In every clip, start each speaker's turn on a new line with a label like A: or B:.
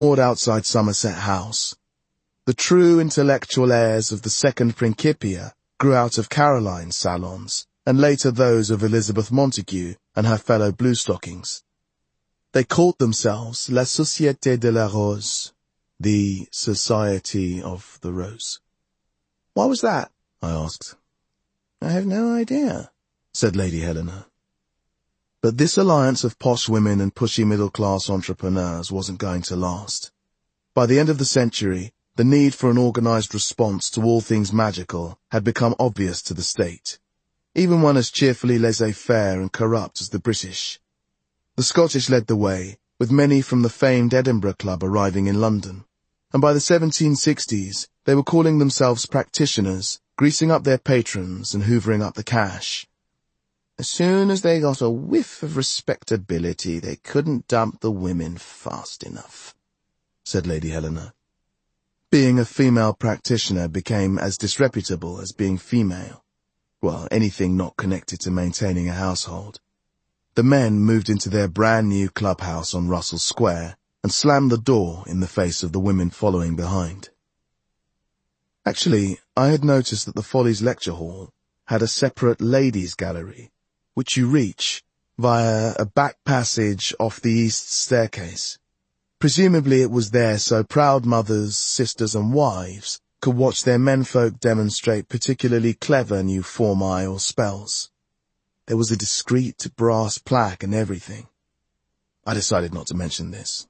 A: outside Somerset House. The true intellectual heirs of the second Principia grew out of Caroline's salons, and later those of Elizabeth Montagu and her fellow bluestockings. They called themselves La Société de la Rose, the Society of the Rose. Why was that? I asked. I have no idea, said Lady Helena. But this alliance of posh women and pushy middle-class entrepreneurs wasn't going to last. By the end of the century, the need for an organized response to all things magical had become obvious to the state, even one as cheerfully laissez-faire and corrupt as the British. The Scottish led the way, with many from the famed Edinburgh Club arriving in London, and by the 1760s they were calling themselves practitioners, greasing up their patrons and hoovering up the cash. As soon as they got a whiff of respectability, they couldn't dump the women fast enough, said Lady Helena. Being a female practitioner became as disreputable as being female. Well, anything not connected to maintaining a household. The men moved into their brand new clubhouse on Russell Square and slammed the door in the face of the women following behind. Actually, I had noticed that the Follies Lecture Hall had a separate ladies' gallery, which you reach via a back passage off the east staircase. Presumably it was there so proud mothers, sisters and wives could watch their menfolk demonstrate particularly clever new formi or spells. There was a discreet brass plaque and everything. I decided not to mention this.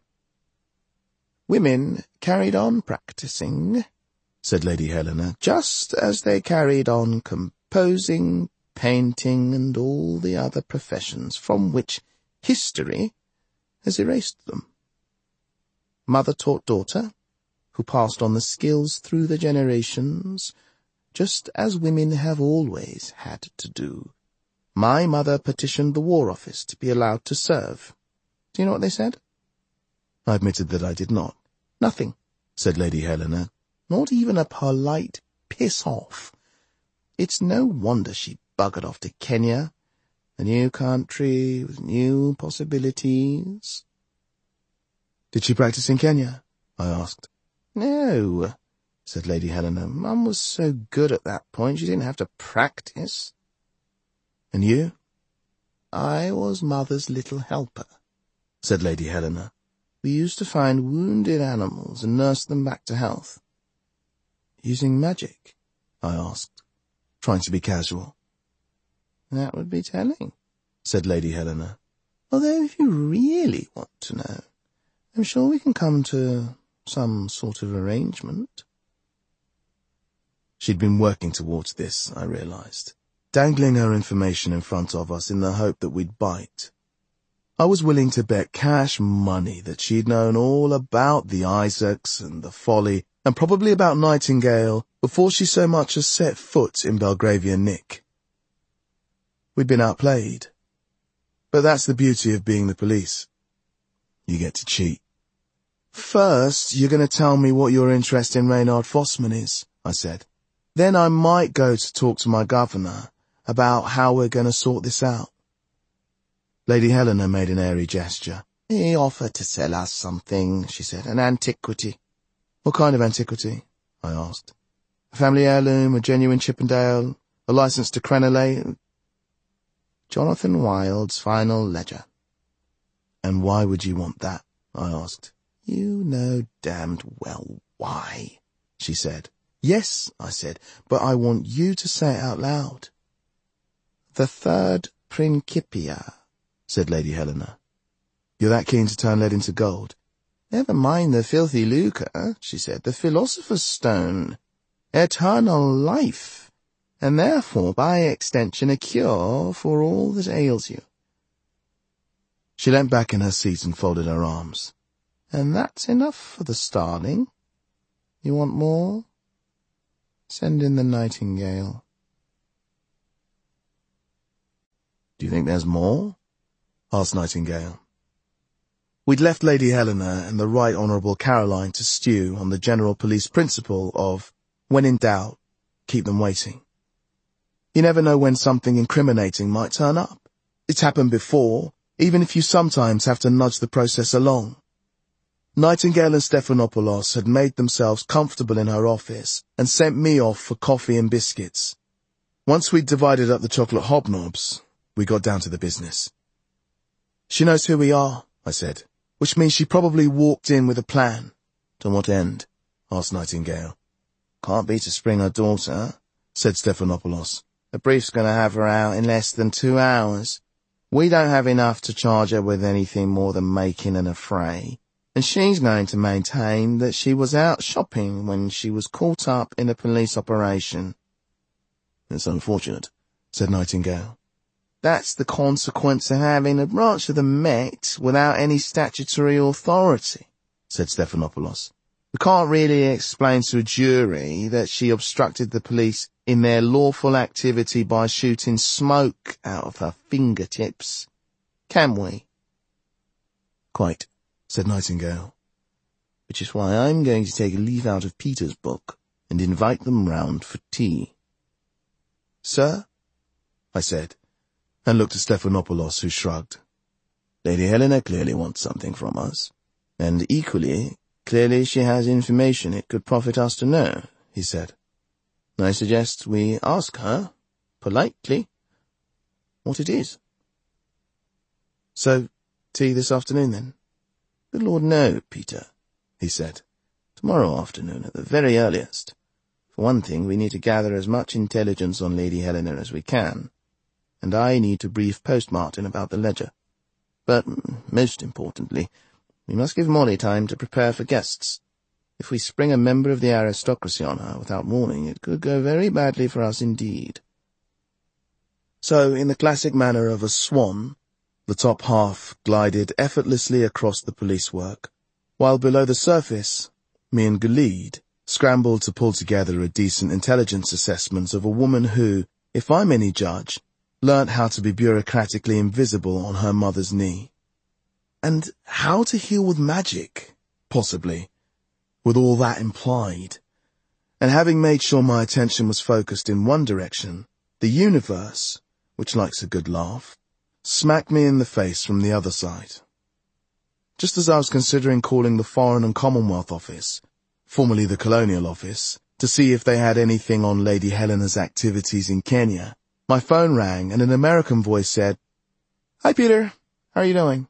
A: Women carried on practicing, said Lady Helena, just as they carried on composing, painting and all the other professions from which history has erased them. Mother taught daughter, who passed on the skills through the generations, just as women have always had to do. My mother petitioned the War Office to be allowed to serve. Do you know what they said? I admitted that I did not. Nothing, said Lady Helena. Not even a polite piss off. It's no wonder she buggered off to Kenya, a new country with new possibilities. Did she practice in Kenya? I asked. No, said Lady Helena. Mum was so good at that point she didn't have to practice. And you? I was Mother's little helper, said Lady Helena. We used to find wounded animals and nurse them back to health. Using magic? I asked, trying to be casual. That would be telling, said Lady Helena. Although if you really want to know, I'm sure we can come to some sort of arrangement. She'd been working towards this, I realized, dangling her information in front of us in the hope that we'd bite. I was willing to bet cash money that she'd known all about the Isaacs and the Folly, and probably about Nightingale, before she so much as set foot in Belgravian Nick. We'd been outplayed. But that's the beauty of being the police. You get to cheat. First, you're going to tell me what your interest in Reynard Fossman is, I said. Then I might go to talk to my governor about how we're going to sort this out. Lady Helena made an airy gesture. He offered to sell us something, she said, an antiquity. What kind of antiquity? I asked. A family heirloom, a genuine Chippendale, a license to crenellate. Jonathan Wild's final ledger. And why would you want that? I asked. You know damned well why, she said. Yes, I said, but I want you to say it out loud. The third Principia, said Lady Helena. You're that keen to turn lead into gold? Never mind the filthy lucre, she said, the philosopher's stone, eternal life, and therefore, by extension, a cure for all that ails you. She leant back in her seat and folded her arms. And that's enough for the starling. You want more? Send in the Nightingale. Do you think there's more? Asked Nightingale. We'd left Lady Helena and the Right Honourable Caroline to stew on the general police principle of, when in doubt, keep them waiting. You never know when something incriminating might turn up. It's happened before, even if you sometimes have to nudge the process along. Nightingale and Stephanopoulos had made themselves comfortable in her office and sent me off for coffee and biscuits. Once we'd divided up the chocolate hobnobs, we got down to the business. "She knows who we are," I said, "which means she probably walked in with a plan." "To what end?" asked Nightingale. "Can't be to spring her daughter," said Stephanopoulos. "The brief's going to have her out in less than 2 hours. We don't have enough to charge her with anything more than making an affray. And she's going to maintain that she was out shopping when she was caught up in a police operation." "It's unfortunate," said Nightingale. "That's the consequence of having a branch of the Met without any statutory authority," said Stephanopoulos. "We can't really explain to a jury that she obstructed the police in their lawful activity by shooting smoke out of her fingertips. Can we?" "Quite," said Nightingale. "Which is why I'm going to take a leaf out of Peter's book and invite them round for tea." "Sir?" I said, and looked at Stephanopoulos, who shrugged. "Lady Helena clearly wants something from us, and equally clearly she has information it could profit us to know," he said. "I suggest we ask her, politely, what it is." "So, tea this afternoon, then?" "Good Lord, no, Peter," he said. "Tomorrow afternoon at the very earliest. For one thing, we need to gather as much intelligence on Lady Helena as we can, and I need to brief Post Martin about the ledger. But, most importantly, we must give Molly time to prepare for guests. If we spring a member of the aristocracy on her without warning, it could go very badly for us indeed." So, in the classic manner of a swan, the top half glided effortlessly across the police work, while below the surface, me and Gulid scrambled to pull together a decent intelligence assessment of a woman who, if I'm any judge, learnt how to be bureaucratically invisible on her mother's knee. And how to heal with magic, possibly, with all that implied. And having made sure my attention was focused in one direction, the universe, which likes a good laugh, smacked me in the face from the other side. Just as I was considering calling the Foreign and Commonwealth Office, formerly the Colonial Office, to see if they had anything on Lady Helena's activities in Kenya, my phone rang and an American voice said, "Hi, Peter. How are you doing?"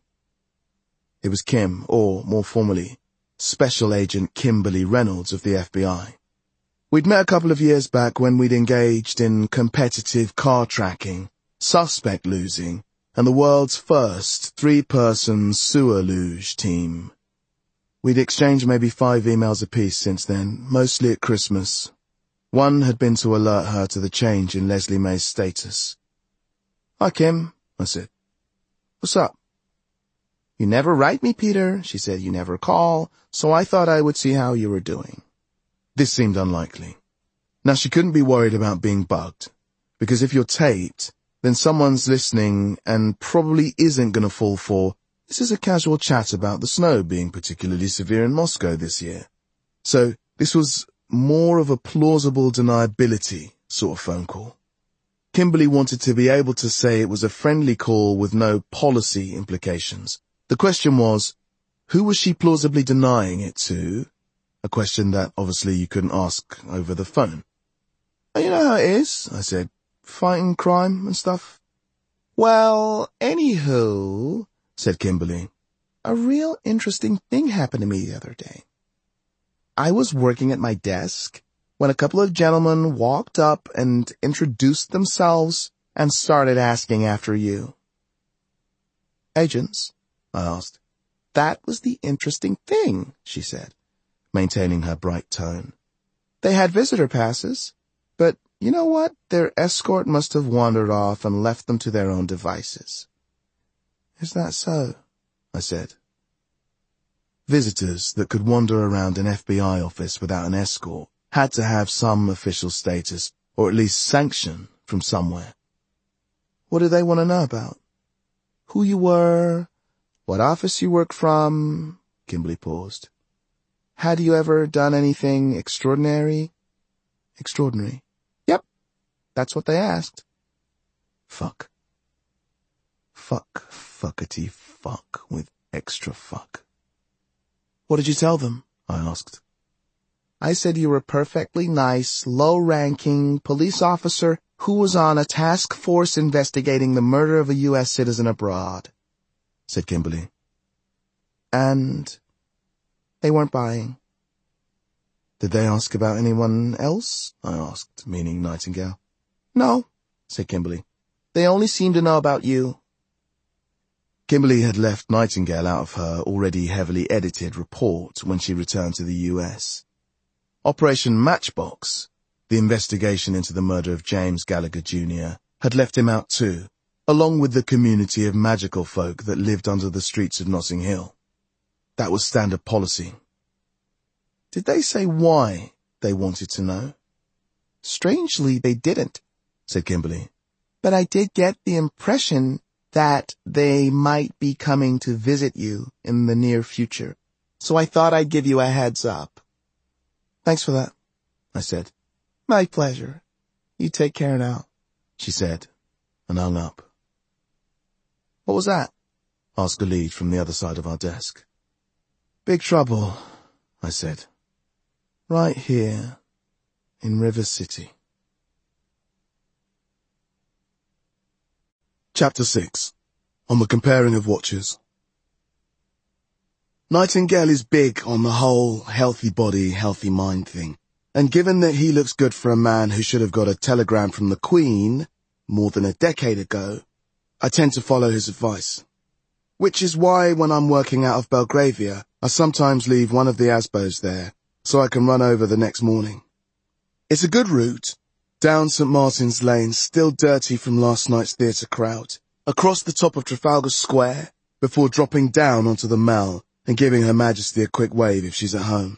A: It was Kim, or, more formally, Special Agent Kimberly Reynolds of the FBI. We'd met a couple of years back when we'd engaged in competitive car tracking, suspect losing, and the world's first 3-person sewer luge team. We'd exchanged maybe 5 emails apiece since then, mostly at Christmas. One had been to alert her to the change in Leslie May's status. "Hi, Kim," I said. "What's up?" "You never write me, Peter," she said. "You never call, so I thought I would see how you were doing." This seemed unlikely. Now, she couldn't be worried about being bugged, because if you're taped, then someone's listening and probably isn't going to fall for, "This is a casual chat about the snow being particularly severe in Moscow this year." So this was more of a plausible deniability sort of phone call. Kimberly wanted to be able to say it was a friendly call with no policy implications. The question was, who was she plausibly denying it to? A question that obviously you couldn't ask over the phone. "You know how it is," I said. "Fighting crime and stuff." "Well, anywho," said Kimberly, "a real interesting thing happened to me the other day. I was working at my desk when a couple of gentlemen walked up and introduced themselves and started asking after you." "Agents?" I asked. "That was the interesting thing," she said, maintaining her bright tone. "They had visitor passes, but you know what? Their escort must have wandered off and left them to their own devices." "Is that so?" I said. Visitors that could wander around an FBI office without an escort had to have some official status, or at least sanction from somewhere. "What do they want to know about?" "Who you were, what office you worked from." Kimberly paused. "Had you ever done anything extraordinary?" "Extraordinary?" "Yep, that's what they asked." Fuck. Fuck, fuckety fuck with extra fuck. What did you tell them? I asked. I said you were a perfectly nice, low-ranking police officer who was on a task force investigating the murder of a U.S. citizen abroad, said Kimberly. And they weren't buying. Did they ask about anyone else? I asked, meaning Nightingale. No, said Kimberly. They only seem to know about you. Kimberly had left Nightingale out of her already heavily edited report when she returned to the U.S. Operation Matchbox, the investigation into the murder of James Gallagher Jr., had left him out too, along with the community of magical folk that lived under the streets of Notting Hill. That was standard policy. Did they say why they wanted to know? Strangely, they didn't, said Kimberly. But I did get the impression that they might be coming to visit you in the near future, so I thought I'd give you a heads up. Thanks for that, I said. My pleasure. You take care now, she said, and hung up. What was that? Asked Khalid from the other side of our desk. Big trouble, I said. Right here, in River City. Chapter 6. On the comparing of watches. Nightingale is big on the whole healthy body, healthy mind thing, and given that he looks good for a man who should have got a telegram from the Queen more than a decade ago, I tend to follow his advice. Which is why when I'm working out of Belgravia, I sometimes leave one of the Asbos there, so I can run over the next morning. It's a good route, down St. Martin's Lane, still dirty from last night's theatre crowd, across the top of Trafalgar Square, before dropping down onto the Mall and giving Her Majesty a quick wave if she's at home.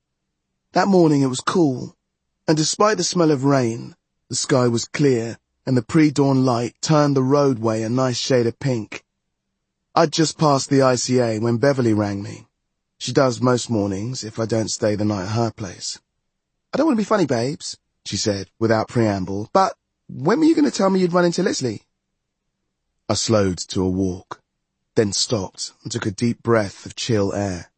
A: That morning it was cool, and despite the smell of rain, the sky was clear and the pre-dawn light turned the roadway a nice shade of pink. I'd just passed the ICA when Beverly rang me. She does most mornings if I don't stay the night at her place. I don't want to be funny, babes, she said, without preamble, but when were you going to tell me you'd run into Leslie? I slowed to a walk, then stopped and took a deep breath of chill air.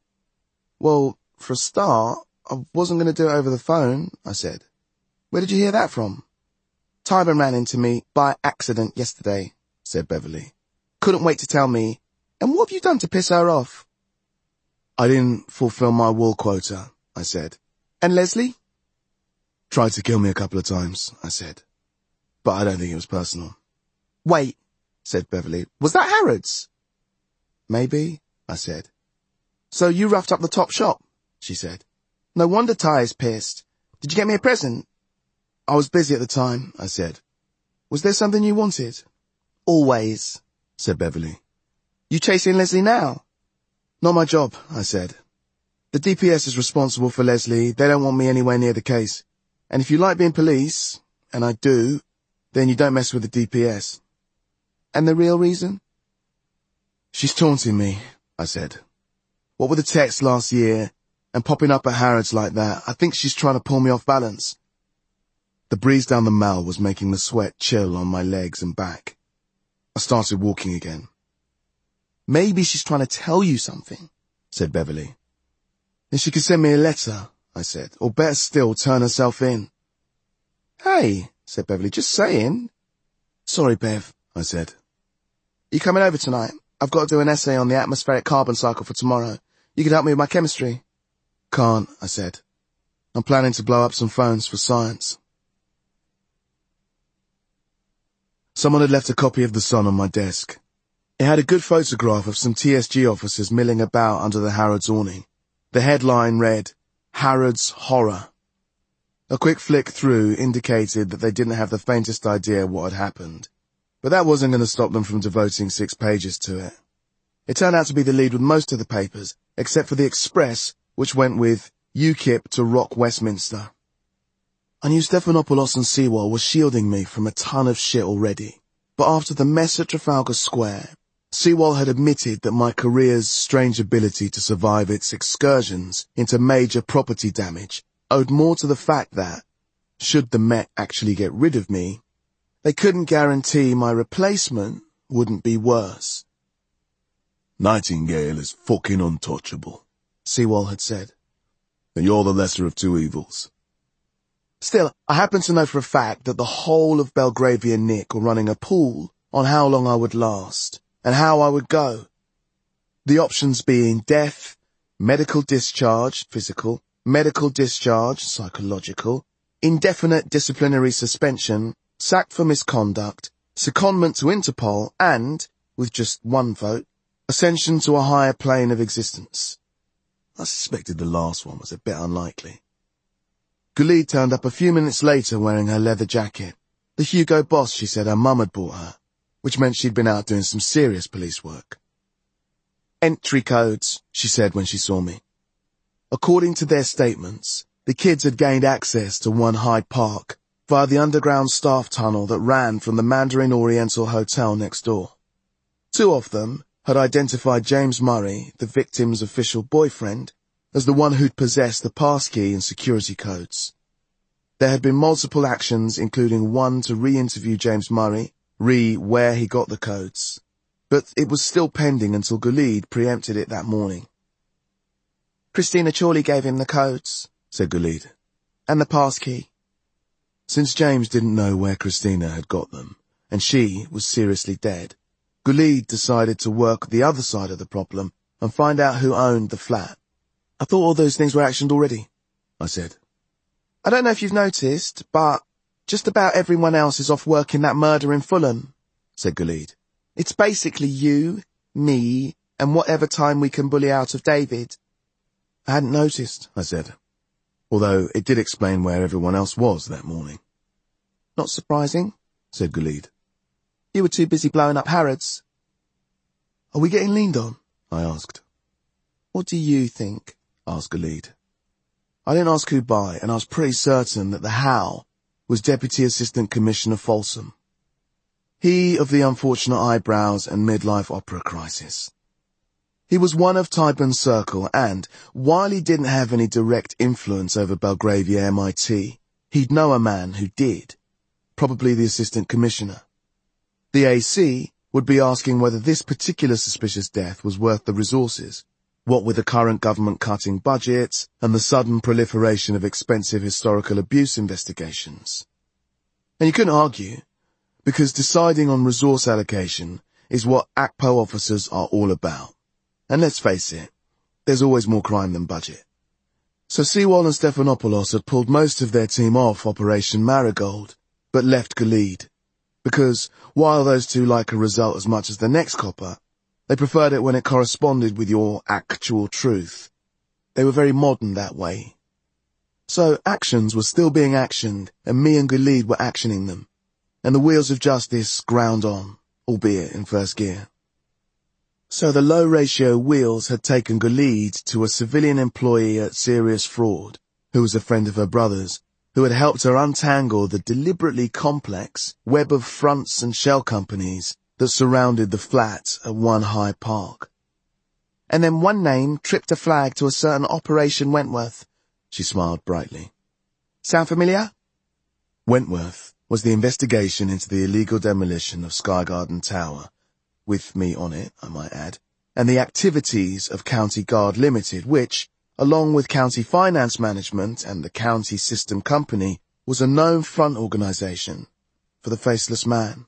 A: Well, for a start, I wasn't going to do it over the phone, I said. Where did you hear that from? Tybin ran into me by accident yesterday, said Beverly. Couldn't wait to tell me. And what have you done to piss her off? I didn't fulfill my wall quota, I said. And Leslie? Tried to kill me a couple of times, I said. But I don't think it was personal. Wait, said Beverly. Was that Harrods? Maybe, I said. So you roughed up the top shop, she said. No wonder Ty is pissed. Did you get me a present? I was busy at the time, I said. Was there something you wanted? Always, said Beverly. You chasing Leslie now? Not my job, I said. The DPS is responsible for Leslie. They don't want me anywhere near the case. And if you like being police, and I do, then you don't mess with the DPS. And the real reason? She's taunting me, I said. What with the text last year, and popping up at Harrods like that, I think she's trying to pull me off balance. The breeze down the Mall was making the sweat chill on my legs and back. I started walking again. Maybe she's trying to tell you something, said Beverly. Then she could send me a letter, I said, or better still, turn herself in. Hey, said Beverly, just saying. Sorry, Bev, I said. You coming over tonight? I've got to do an essay on the atmospheric carbon cycle for tomorrow. You can help me with my chemistry. Can't, I said. I'm planning to blow up some phones for science. Someone had left a copy of The Sun on my desk. It had a good photograph of some TSG officers milling about under the Harrods awning. The headline read, Harrods Horror. A quick flick through indicated that they didn't have the faintest idea what had happened, but that wasn't going to stop them from devoting 6 pages to it. It turned out to be the lead with most of the papers, except for the Express, which went with UKIP to rock Westminster. I knew Stephanopoulos and Sewell were shielding me from a ton of shit already, but after the mess at Trafalgar Square, Sewell had admitted that my career's strange ability to survive its excursions into major property damage owed more to the fact that, should the Met actually get rid of me, they couldn't guarantee my replacement wouldn't be worse. Nightingale is fucking untouchable, Sewall had said. And you're the lesser of two evils. Still, I happen to know for a fact that the whole of Belgravia Nick were running a pool on how long I would last, and how I would go. The options being death, medical discharge, physical, medical discharge, psychological, indefinite disciplinary suspension, sacked for misconduct, secondment to Interpol, and, with just one vote, ascension to a higher plane of existence. I suspected the last one was a bit unlikely. Gulid turned up a few minutes later wearing her leather jacket, the Hugo Boss she said her mum had bought her, which meant she'd been out doing some serious police work. Entry codes, she said when she saw me. According to their statements, the kids had gained access to One Hyde Park via the underground staff tunnel that ran from the Mandarin Oriental Hotel next door. Two of them had identified James Murray, the victim's official boyfriend, as the one who'd possessed the passkey and security codes. There had been multiple actions, including one to re-interview James Murray, where he got the codes. But it was still pending until Gulid preempted it that morning. Christina Chorley gave him the codes, said Gulid, and the passkey. Since James didn't know where Christina had got them, and she was seriously dead, Gulid decided to work the other side of the problem and find out who owned the flat. I thought all those things were actioned already, I said. I don't know if you've noticed, but just about everyone else is off working that murder in Fulham, said Gulid. It's basically you, me, and whatever time we can bully out of David. I hadn't noticed, I said, although it did explain where everyone else was that morning. Not surprising, said Gulid. You were too busy blowing up Harrods. Are we getting leaned on? I asked. What do you think? Asked Gulid. I didn't ask who by, and I was pretty certain that the how was Deputy Assistant Commissioner Folsom. He of the unfortunate eyebrows and midlife opera crisis. He was one of Tyburn's circle, and, while he didn't have any direct influence over Belgravia MIT, he'd know a man who did, probably the Assistant Commissioner. The AC would be asking whether this particular suspicious death was worth the resources, what with the current government cutting budgets and the sudden proliferation of expensive historical abuse investigations. And you couldn't argue, because deciding on resource allocation is what ACPO officers are all about. And let's face it, there's always more crime than budget. So Sewall and Stephanopoulos had pulled most of their team off Operation Marigold, but left Gulid, because while those two like a result as much as the next copper, they preferred it when it corresponded with your actual truth. They were very modern that way. So actions were still being actioned, and me and Gulid were actioning them, and the wheels of justice ground on, albeit in first gear. So the low-ratio wheels had taken Gulid to a civilian employee at Serious Fraud, who was a friend of her brother's, who had helped her untangle the deliberately complex web of fronts and shell companies that surrounded the flat at One Hyde Park. And then one name tripped a flag to a certain Operation Wentworth. She smiled brightly. Sound familiar? Wentworth was the investigation into the illegal demolition of Sky Garden Tower, with me on it, I might add, and the activities of County Guard Limited, which, along with County Finance Management and the County System Company, was a known front organisation for the Faceless Man.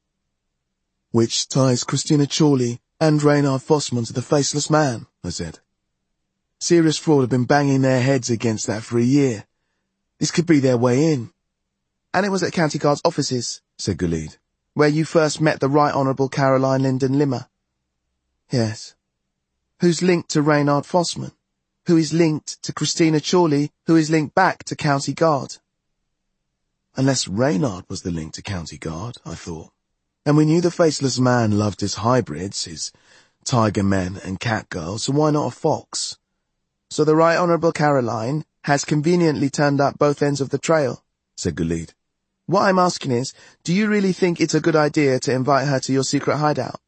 A: Which ties Christina Chorley and Reynard Fossman to the Faceless Man, I said. Serious Fraud have been banging their heads against that for a year. This could be their way in. And it was at County Guard's offices, said Gulid, where you first met the Right Honourable Caroline Lyndon Limmer. Yes. Who's linked to Reynard Fossman? Who is linked to Christina Chorley, who is linked back to County Guard? Unless Reynard was the link to County Guard, I thought. And we knew the Faceless Man loved his hybrids, his tiger men and cat girls, so why not a fox? So the Right Honourable Caroline has conveniently turned up both ends of the trail, said Gulid. What I'm asking is, do you really think it's a good idea to invite her to your secret hideout?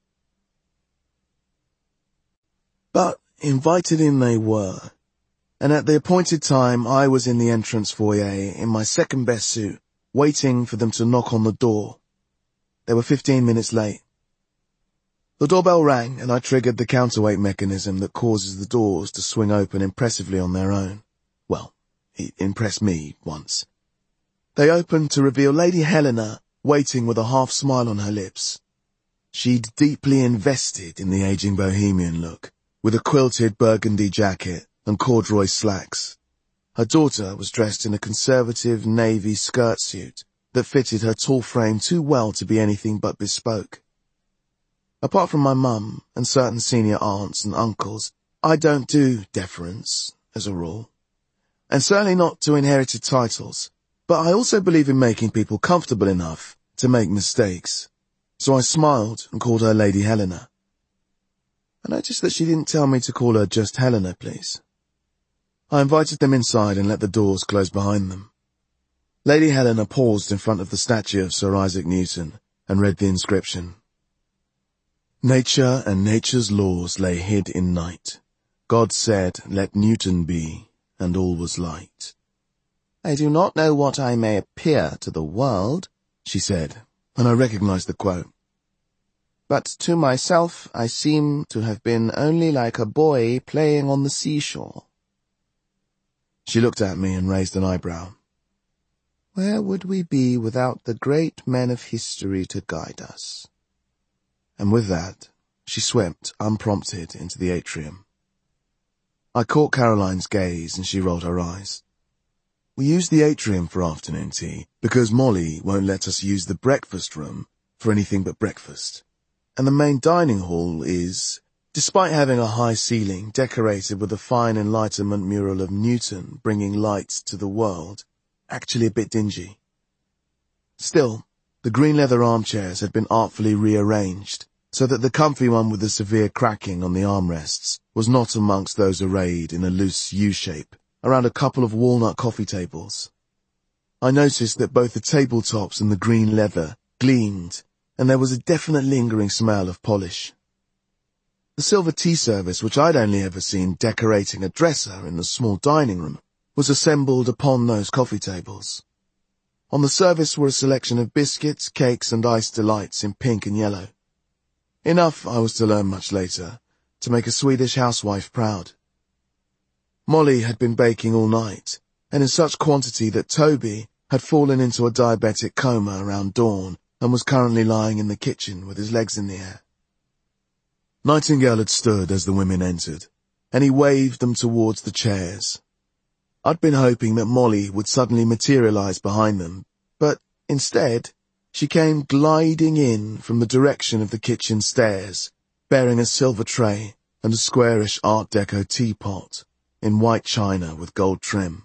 A: But invited in they were, and at the appointed time I was in the entrance foyer in my second best suit, waiting for them to knock on the door. They were 15 minutes late. The doorbell rang, and I triggered the counterweight mechanism that causes the doors to swing open impressively on their own. Well, it impressed me once. They opened to reveal Lady Helena, waiting with a half-smile on her lips. She'd deeply invested in the aging bohemian look, with a quilted burgundy jacket and corduroy slacks. Her daughter was dressed in a conservative navy skirt suit that fitted her tall frame too well to be anything but bespoke. Apart from my mum and certain senior aunts and uncles, I don't do deference, as a rule. And certainly not to inherited titles, but I also believe in making people comfortable enough to make mistakes. So I smiled and called her Lady Helena. I noticed that she didn't tell me to call her just Helena, please. I invited them inside and let the doors close behind them. Lady Helena paused in front of the statue of Sir Isaac Newton and read the inscription. Nature and nature's laws lay hid in night. God said, let Newton be, and all was light. I do not know what I may appear to the world, she said, and I recognized the quote. But to myself I seem to have been only like a boy playing on the seashore. She looked at me and raised an eyebrow. Where would we be without the great men of history to guide us? And with that, she swept, unprompted, into the atrium. I caught Caroline's gaze, and she rolled her eyes. We use the atrium for afternoon tea, because Molly won't let us use the breakfast room for anything but breakfast. And the main dining hall is, despite having a high ceiling decorated with a fine Enlightenment mural of Newton bringing light to the world, actually a bit dingy. Still, the green leather armchairs had been artfully rearranged, so that the comfy one with the severe cracking on the armrests was not amongst those arrayed in a loose U-shape around a couple of walnut coffee tables. I noticed that both the tabletops and the green leather gleamed, and there was a definite lingering smell of polish. The silver tea service, which I'd only ever seen decorating a dresser in the small dining room, was assembled upon those coffee tables. On the service were a selection of biscuits, cakes, and iced delights in pink and yellow. Enough, I was to learn much later, to make a Swedish housewife proud. Molly had been baking all night, and in such quantity that Toby had fallen into a diabetic coma around dawn and was currently lying in the kitchen with his legs in the air. Nightingale had stood as the women entered, and he waved them towards the chairs. I'd been hoping that Molly would suddenly materialize behind them, but instead, she came gliding in from the direction of the kitchen stairs, bearing a silver tray and a squarish Art Deco teapot in white china with gold trim.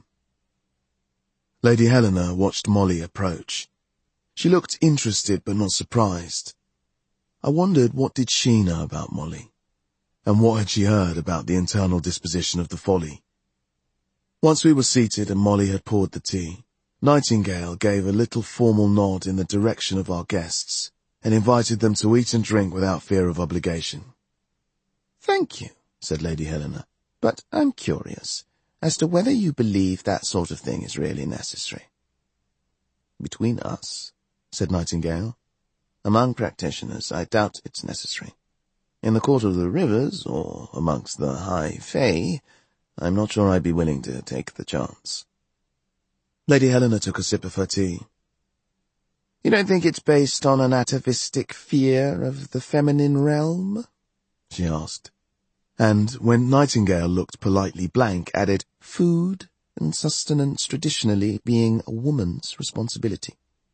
A: Lady Helena watched Molly approach. She looked interested but not surprised. I wondered what did she know about Molly, and what had she heard about the internal disposition of the Folly. Once we were seated and Molly had poured the tea, Nightingale gave a little formal nod in the direction of our guests and invited them to eat and drink without fear of obligation. Thank you, said Lady Helena, but I'm curious as to whether you believe that sort of thing is really necessary. Between us, said Nightingale, among practitioners I doubt it's necessary. In the Court of the Rivers, or amongst the High Fae, I'm not sure I'd be willing to take the chance. Lady Helena took a sip of her tea. You don't think it's based on an atavistic fear of the feminine realm? She asked, and when Nightingale looked politely blank, added, food and sustenance traditionally being a woman's responsibility.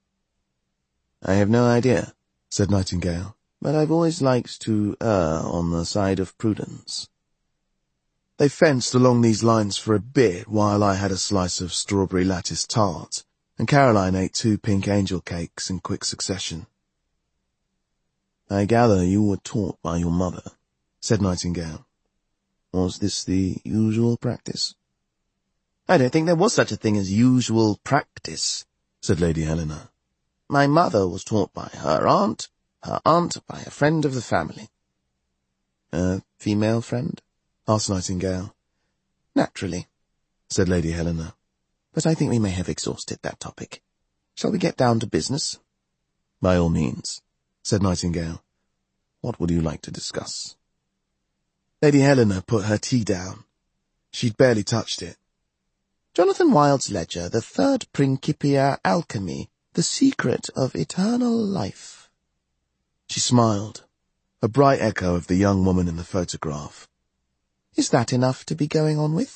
A: I have no idea, said Nightingale, but I've always liked to err on the side of prudence. They fenced along these lines for a bit while I had a slice of strawberry lattice tart, and Caroline ate 2 pink angel cakes in quick succession. I gather you were taught by your mother, said Nightingale. Was this the usual practice? I don't think there was such a thing as usual practice, said Lady Helena. My mother was taught by her aunt by a friend of the family. A female friend? Asked Nightingale. Naturally, said Lady Helena. But I think we may have exhausted that topic. Shall we get down to business? By all means, said Nightingale. What would you like to discuss? Lady Helena put her tea down. She'd barely touched it.
B: Jonathan Wild's ledger, the third Principia Alchemy, the secret of eternal life.
A: She smiled, a bright echo of the young woman in the photograph.
B: Is that enough to be going on with?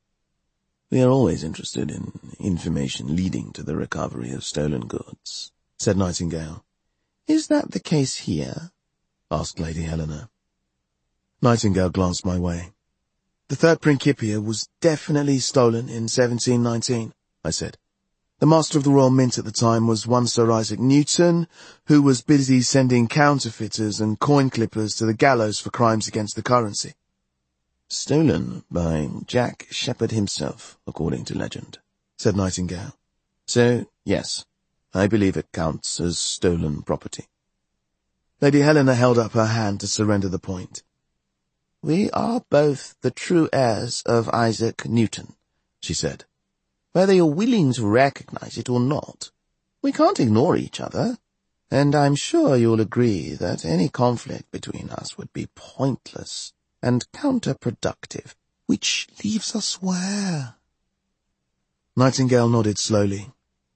A: We are always interested in information leading to the recovery of stolen goods, said Nightingale.
B: Is that the case here?
A: Asked Lady Helena. Nightingale glanced my way. The third Principia was definitely stolen in 1719, I said. The Master of the Royal Mint at the time was one Sir Isaac Newton, who was busy sending counterfeiters and coin clippers to the gallows for crimes against the currency. Stolen by Jack Sheppard himself, according to legend, said Nightingale. So, yes, I believe it counts as stolen property. Lady Helena held up her hand to surrender the point.
B: We are both the true heirs of Isaac Newton, she said. Whether you're willing to recognize it or not, we can't ignore each other, and I'm sure you'll agree that any conflict between us would be pointless and counterproductive, which leaves us where?
A: Nightingale nodded slowly.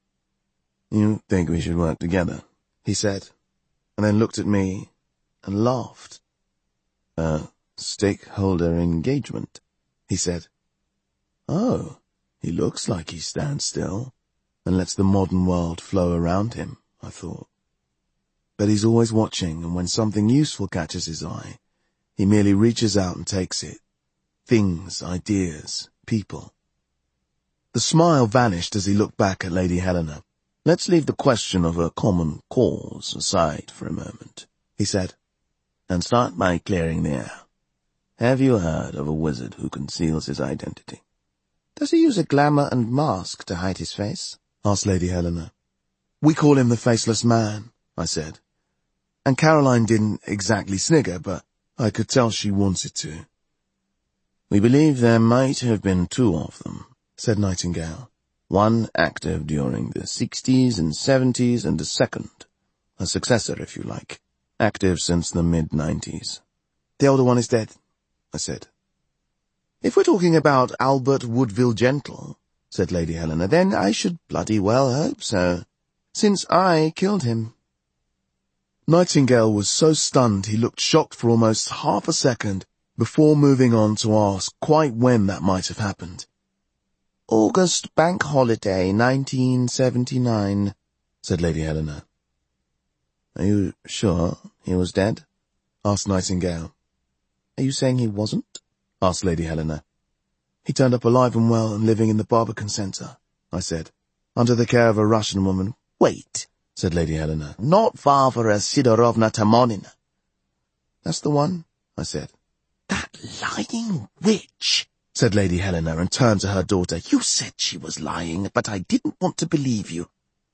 A: You think we should work together, he said, and then looked at me and laughed. Stakeholder engagement, he said. Oh, he looks like he stands still and lets the modern world flow around him, I thought. But he's always watching, and when something useful catches his eye, he merely reaches out and takes it. Things, ideas, people. The smile vanished as he looked back at Lady Helena. Let's leave the question of a common cause aside for a moment, he said, and start by clearing the air. Have you heard of a wizard who conceals his identity?
B: Does he use a glamour and mask to hide his face?
A: Asked Lady Helena. We call him the Faceless Man, I said. And Caroline didn't exactly snigger, but I could tell she wanted to. We believe there might have been two of them, said Nightingale. One active during the 60s and 70s, and a second, a successor if you like, active since the mid-90s. The older one is dead, I said. If we're talking about Albert Woodville Gentle, said Lady Helena, then I should bloody well hope so, since I killed him. Nightingale was so stunned he looked shocked for almost half a second before moving on to ask quite when that might have happened.
B: August Bank Holiday, 1979,
A: said Lady Helena. Are you sure he was dead? Asked Nightingale.
B: Are you saying he wasn't?
A: Asked Lady Helena. He turned up alive and well and living in the Barbican Centre, I said, under the care of a Russian woman.
B: Wait,
A: said Lady Helena.
B: Not Varvara Sidorovna Tamonina.
A: That's the one, I said.
B: That lying witch,
A: said Lady Helena, and turned to her daughter.
B: You said she was lying, but I didn't want to believe you.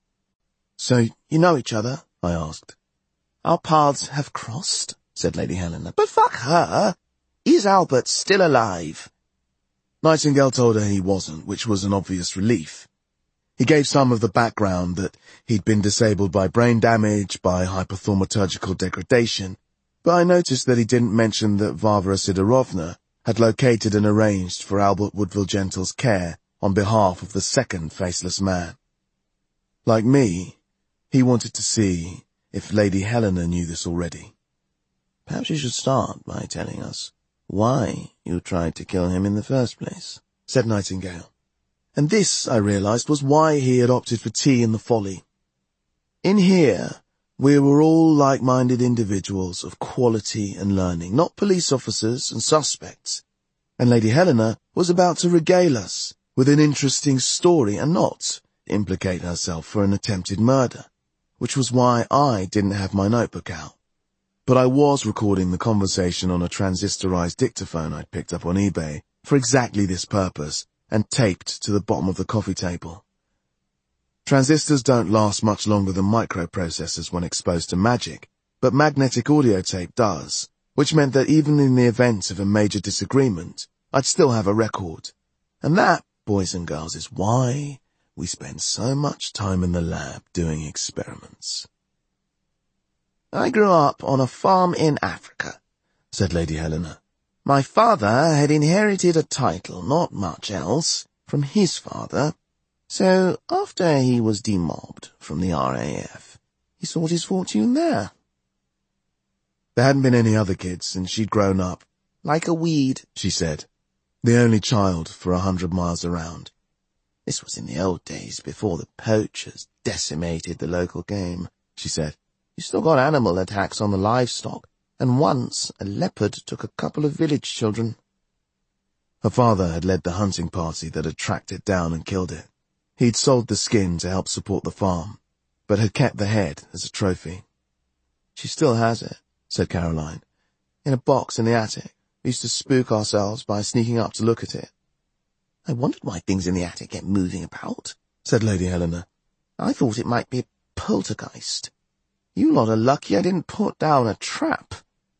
A: So you know each other? I asked.
B: Our paths have crossed, said Lady Helena. But fuck her. Is Albert still alive?
A: Nightingale told her he wasn't, which was an obvious relief. He gave some of the background that he'd been disabled by brain damage, by hypothaumaturgical degradation, but I noticed that he didn't mention that Varvara Sidorovna had located and arranged for Albert Woodville Gentle's care on behalf of the second Faceless Man. Like me, he wanted to see if Lady Helena knew this already. Perhaps you should start by telling us why you tried to kill him in the first place, said Nightingale. And this, I realized, was why he had opted for tea in the Folly. In here, we were all like-minded individuals of quality and learning, not police officers and suspects. And Lady Helena was about to regale us with an interesting story and not implicate herself for an attempted murder, which was why I didn't have my notebook out. But I was recording the conversation on a transistorized dictaphone I'd picked up on eBay for exactly this purpose and taped to the bottom of the coffee table. Transistors don't last much longer than microprocessors when exposed to magic, but magnetic audio tape does, which meant that even in the event of a major disagreement, I'd still have a record. And that, boys and girls, is why we spend so much time in the lab doing experiments.
B: I grew up on a farm in Africa, said Lady Helena. My father had inherited a title, not much else, from his father, so after he was demobbed from the RAF, he sought his fortune there.
A: There hadn't been any other kids, and she'd grown up.
B: Like a weed,
A: she said, the only child for 100 miles around.
B: This was in the old days, before the poachers decimated the local game, she said. You still got animal attacks on the livestock, and once a leopard took a couple of village children.
A: Her father had led the hunting party that had tracked it down and killed it. He'd sold the skin to help support the farm, but had kept the head as a trophy.
B: She still has it, said Caroline, in a box in the attic. We used to spook ourselves by sneaking up to look at it. I wondered why things in the attic kept moving about, said Lady Helena. I thought it might be a poltergeist. You lot are lucky I didn't put down a trap.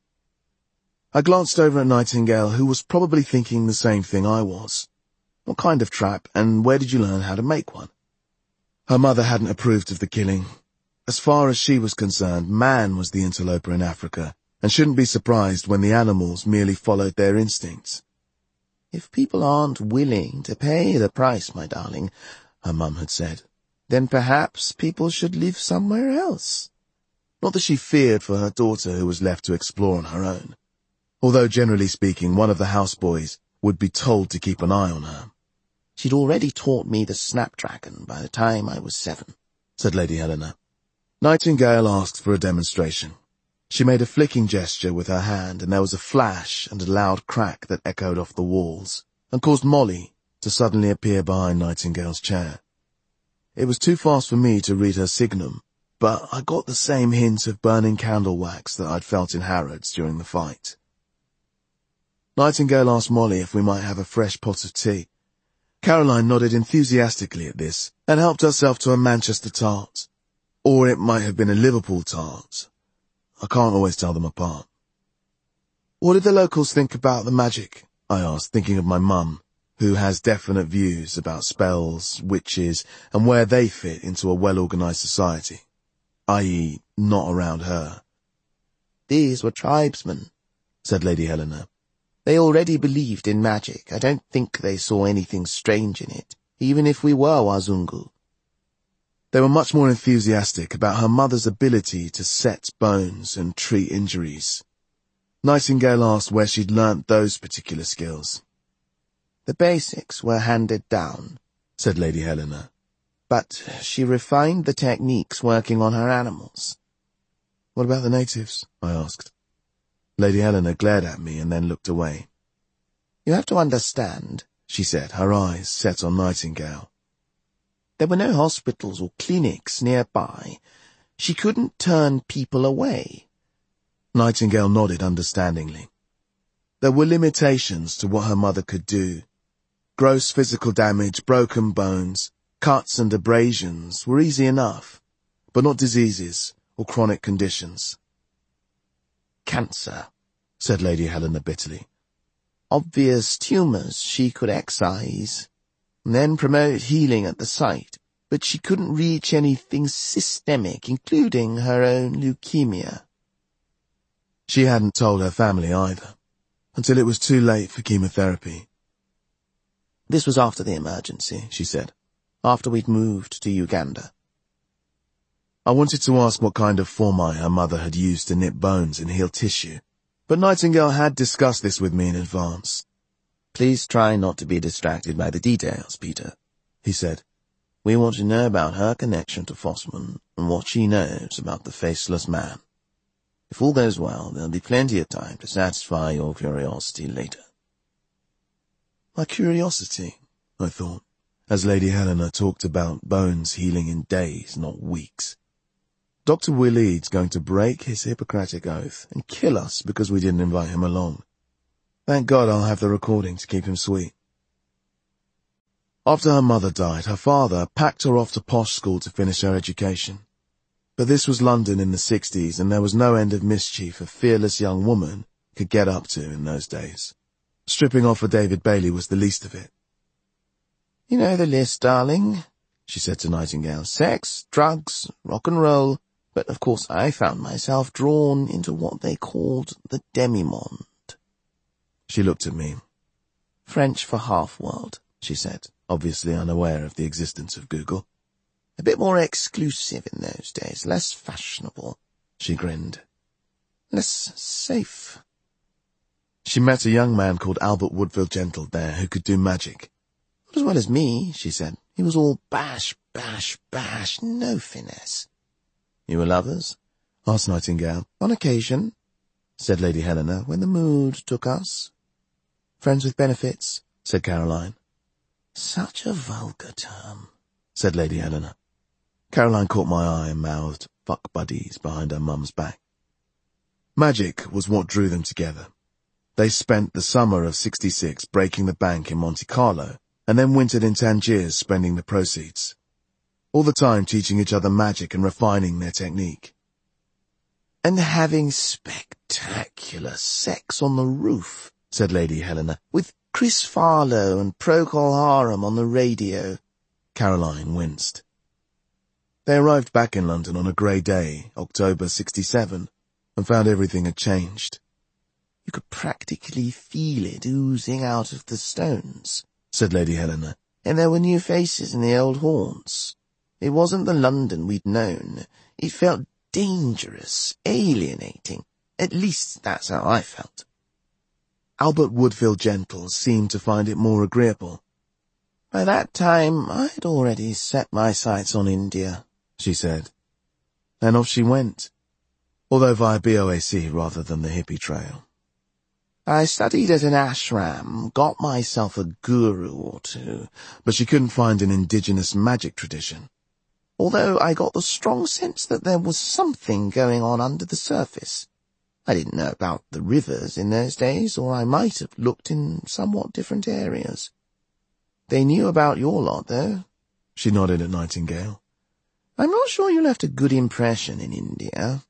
A: I glanced over at Nightingale, who was probably thinking the same thing I was. What kind of trap, and where did you learn how to make one? Her mother hadn't approved of the killing. As far as she was concerned, man was the interloper in Africa, and shouldn't be surprised when the animals merely followed their instincts.
B: If people aren't willing to pay the price, my darling, her mum had said, then perhaps people should live somewhere else.
A: Not that she feared for her daughter, who was left to explore on her own. Although, generally speaking, one of the houseboys would be told to keep an eye on her.
B: She'd already taught me the snapdragon by the time I was 7, said Lady Helena.
A: Nightingale asked for a demonstration. She made a flicking gesture with her hand, and there was a flash and a loud crack that echoed off the walls, and caused Molly to suddenly appear behind Nightingale's chair. It was too fast for me to read her signum, but I got the same hint of burning candle wax that I'd felt in Harrods during the fight. Nightingale asked Molly if we might have a fresh pot of tea. Caroline nodded enthusiastically at this, and helped herself to a Manchester tart. Or it might have been a Liverpool tart. I can't always tell them apart. What did the locals think about the magic? I asked, thinking of my mum, who has definite views about spells, witches, and where they fit into a well-organised society, i.e., not around her.
B: These were tribesmen, said Lady Helena. They already believed in magic. I don't think they saw anything strange in it, even if we were Wazungu.
A: They were much more enthusiastic about her mother's ability to set bones and treat injuries. Nightingale asked where she'd learnt those particular skills.
B: The basics were handed down, said Lady Helena, but she refined the techniques working on her animals.
A: What about the natives? I asked. Lady Helena glared at me and then looked away.
B: You have to understand, she said, her eyes set on Nightingale. There were no hospitals or clinics nearby. She couldn't turn people away.
A: Nightingale nodded understandingly. There were limitations to what her mother could do. Gross physical damage, broken bones, cuts and abrasions were easy enough, but not diseases or chronic conditions.
B: Cancer,
A: said Lady Helena bitterly.
B: Obvious tumours she could excise, and then promote healing at the site, but she couldn't reach anything systemic, including her own leukemia.
A: She hadn't told her family either, until it was too late for chemotherapy.
B: This was after the emergency, she said, after we'd moved to Uganda.
A: I wanted to ask what kind of formi her mother had used to knit bones and heal tissue, but Nightingale had discussed this with me in advance.
B: Please try not to be distracted by the details, Peter, he said. We want to know about her connection to Fossman and what she knows about the faceless man. If all goes well, there'll be plenty of time to satisfy your curiosity later.
A: My curiosity, I thought, as Lady Helena talked about bones healing in days, not weeks. Dr. Waleed's going to break his Hippocratic oath and kill us because we didn't invite him along. Thank God I'll have the recording to keep him sweet. After her mother died, her father packed her off to posh school to finish her education. But this was London in the 60s, and there was no end of mischief a fearless young woman could get up to in those days. Stripping off for David Bailey was the least of it.
B: You know the list, darling, she said to Nightingale. Sex, drugs, rock and roll, But of course I found myself drawn into what they called the demi-monde.
A: She looked at me.
B: French for half-world, she said,
A: obviously unaware of the existence of Google.
B: A bit more exclusive in those days, less fashionable.
A: She grinned.
B: Less safe.
A: She met a young man called Albert Woodville Gentle there who could do magic.
B: Not as well as me, she said. He was all bash, bash, bash, no finesse.
A: You were lovers? Asked Nightingale.
B: On occasion,
A: said Lady Helena,
B: when the mood took us.
A: Friends with benefits, said Caroline.
B: Such a vulgar term,
A: said Lady Helena. Caroline caught my eye and mouthed, "Fuck buddies," behind her mum's back. Magic was what drew them together. They spent the summer of '66 breaking the bank in Monte Carlo, and then wintered in Tangiers spending the proceeds. All the time teaching each other magic and refining their technique.
B: And having spectacular sex on the roof, said Lady Helena, with Chris Farlow and Procol Harum on the radio.
A: Caroline winced. They arrived back in London on a grey day, October '67, and found everything had changed.
B: You could practically feel it oozing out of the stones,
A: said Lady Helena.
B: And there were new faces in the old haunts. It wasn't the London we'd known. It felt dangerous, alienating. At least that's how I felt.
A: Albert Woodville Gentle seemed to find it more agreeable.
B: By that time, I'd already set my sights on India,
A: she said. And off she went, although via BOAC rather than the hippie trail.
B: I studied at an ashram, got myself a guru or two,
A: but she couldn't find an indigenous magic tradition.
B: Although I got the strong sense that there was something going on under the surface. I didn't know about the rivers in those days, or I might have looked in somewhat different areas. They knew about your lot, though.
A: She nodded at Nightingale.
B: I'm not sure you left a good impression in India.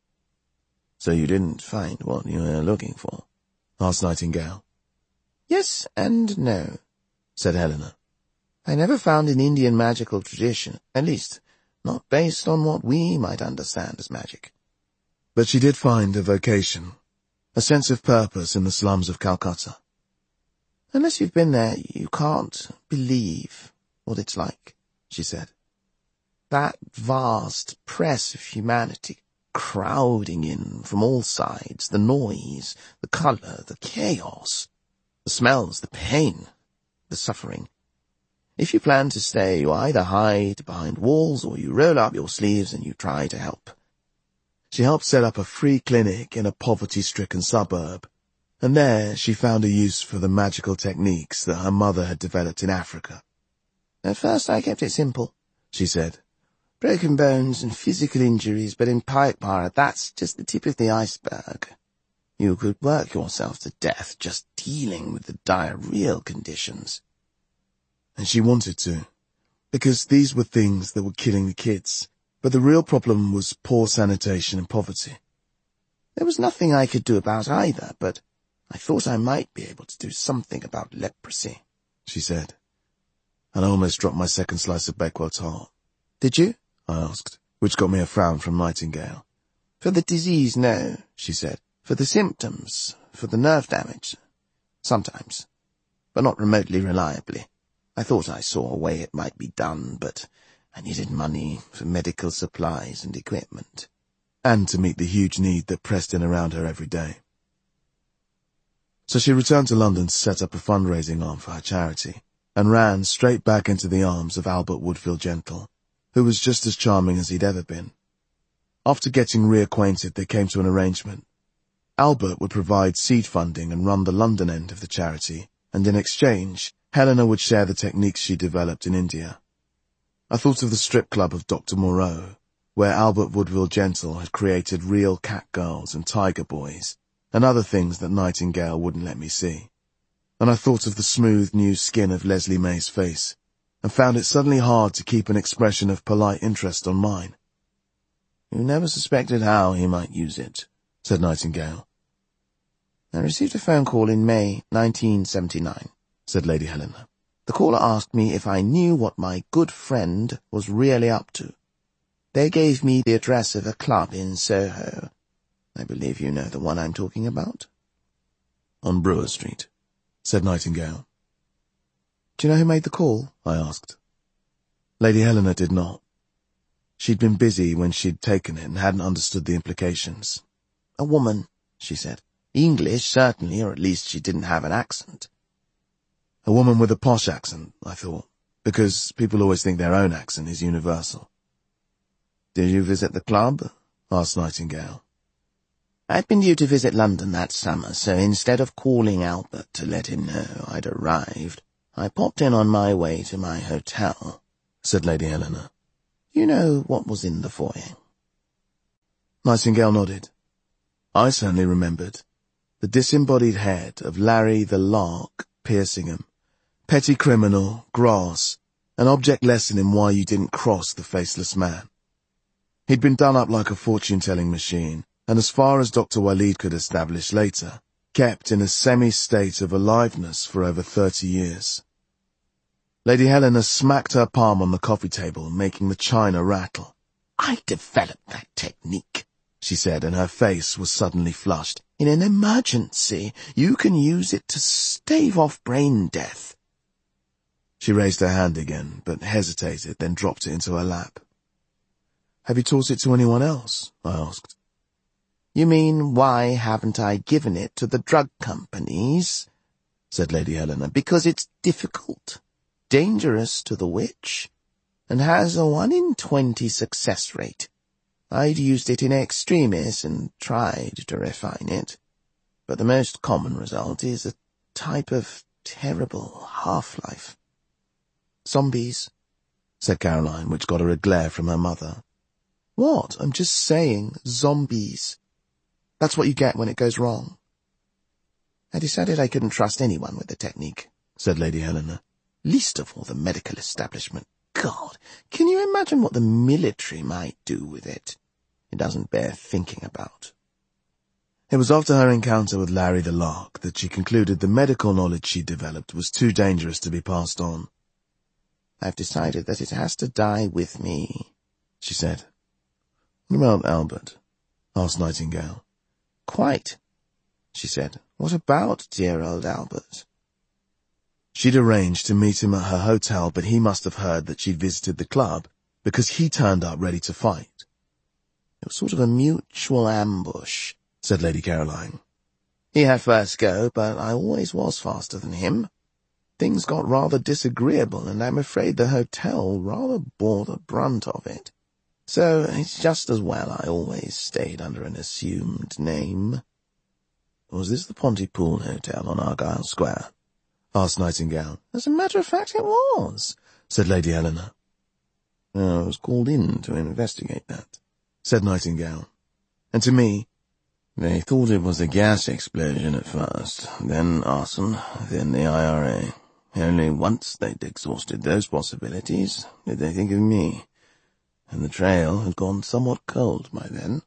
A: So you didn't find what you were looking for? Asked Nightingale.
B: Yes and no,
A: said Helena.
B: I never found an Indian magical tradition, at least not based on what we might understand as magic.
A: But she did find a vocation, a sense of purpose in the slums of Calcutta.
B: Unless you've been there, you can't believe what it's like, she said. That vast press of humanity crowding in from all sides, the noise, the colour, the chaos, the smells, the pain, the suffering. If you plan to stay, you either hide behind walls or you roll up your sleeves and you try to help.
A: She helped set up a free clinic in a poverty-stricken suburb, and there she found a use for the magical techniques that her mother had developed in Africa.
B: At first I kept it simple, she said. Broken bones and physical injuries, but in Paikpara, that's just the tip of the iceberg. You could work yourself to death just dealing with the diarrheal conditions.
A: And she wanted to, because these were things that were killing the kids. But the real problem was poor sanitation and poverty.
B: There was nothing I could do about either, but I thought I might be able to do something about leprosy,
A: she said. And I almost dropped my second slice of Becquerel tart.
B: Did you?
A: I asked, which got me a frown from Nightingale.
B: For the disease, no, she said. For the symptoms, for the nerve damage. Sometimes, but not remotely reliably. I thought I saw a way it might be done, but I needed money for medical supplies and equipment.
A: And to meet the huge need that pressed in around her every day. So she returned to London to set up a fundraising arm for her charity, and ran straight back into the arms of Albert Woodville Gentle, who was just as charming as he'd ever been. After getting reacquainted, they came to an arrangement. Albert would provide seed funding and run the London end of the charity, and in exchange, Helena would share the techniques she developed in India. I thought of the strip club of Dr. Moreau, where Albert Woodville Gentle had created real cat girls and tiger boys, and other things that Nightingale wouldn't let me see. And I thought of the smooth new skin of Leslie May's face, and found it suddenly hard to keep an expression of polite interest on mine.
B: You never suspected how he might use it, said Nightingale. I received a phone call in May 1979, said Lady Helena. The caller asked me if I knew what my good friend was really up to. They gave me the address of a club in Soho. I believe you know the one I'm talking about.
A: On Brewer Street, said Nightingale.
B: Do you know who made the call? I asked.
A: Lady Helena did not. She'd been busy when she'd taken it and hadn't understood the implications.
B: A woman, she said. English, certainly, or at least she didn't have an accent.
A: A woman with a posh accent, I thought, because people always think their own accent is universal.
B: Did you visit the club?
A: Asked Nightingale.
B: I'd been due to visit London that summer, so instead of calling Albert to let him know I'd arrived, I popped in on my way to my hotel,
A: said Lady Helena.
B: You know what was in the foyer?
A: Nightingale nodded. I certainly remembered. The disembodied head of Larry the Lark Piercingham, petty criminal, grass, an object lesson in why you didn't cross the faceless man. He'd been done up like a fortune-telling machine, and as far as Dr. Waleed could establish later, kept in a semi-state of aliveness for over 30 years. Lady Helena smacked her palm on the coffee table, making the china rattle.
B: I developed that technique,
A: she said, and her face was suddenly flushed.
B: In an emergency, you can use it to stave off brain death.
A: She raised her hand again, but hesitated, then dropped it into her lap. Have you taught it to anyone else? I asked.
B: You mean, why haven't I given it to the drug companies? Said Lady Helena. Because it's difficult, dangerous to the witch, and has a 1 in 20 success rate. I'd used it in extremis and tried to refine it, but the most common result is a type of terrible half-life. Zombies, said Caroline, which got her a glare from her mother.
A: What? I'm just saying, zombies. That's what you get when it goes wrong.
B: I decided I couldn't trust anyone with the technique, said Lady Helena. Least of all the medical establishment. God, can you imagine what the military might do with it? It doesn't bear thinking about.
A: It was after her encounter with Larry the Lark that she concluded the medical knowledge she developed was too dangerous to be passed on.
B: I've decided that it has to die with me, she said.
A: What about Albert? Asked Nightingale.
B: Quite, she said. What about dear old Albert?
A: She'd arranged to meet him at her hotel, but he must have heard that she'd visited the club, because he turned up ready to fight.
B: It was sort of a mutual ambush,
A: said Lady Caroline.
B: He had first go, but I always was faster than him. Things got rather disagreeable, and I'm afraid the hotel rather bore the brunt of it. So it's just as well I always stayed under an assumed name.
A: Was this the Pontypool Hotel on Argyle Square? Asked Nightingale.
B: As a matter of fact, it was,
A: said Lady Helena.
B: I was called in to investigate that,
A: said Nightingale. And to me,
B: they thought it was a gas explosion at first, then arson, then the IRA. Only once they'd exhausted those possibilities did they think of me, and the trail had gone somewhat cold by then.